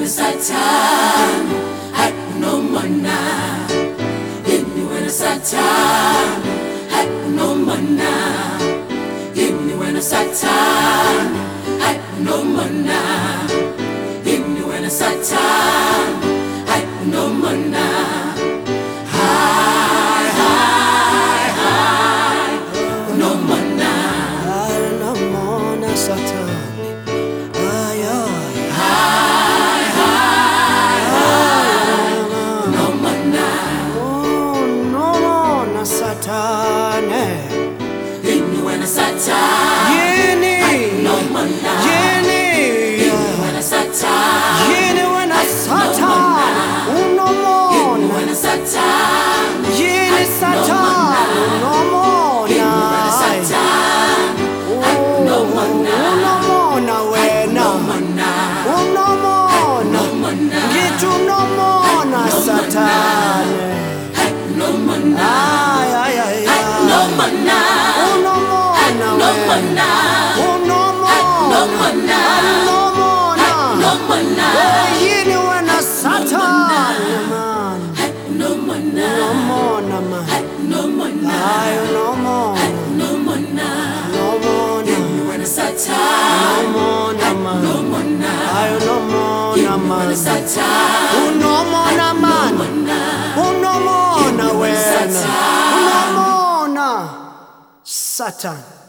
when Satan had no mana. Hit me when Satan had no mana. Hit me when Satan had no mana. Hit me when Satan had no mana. Satan.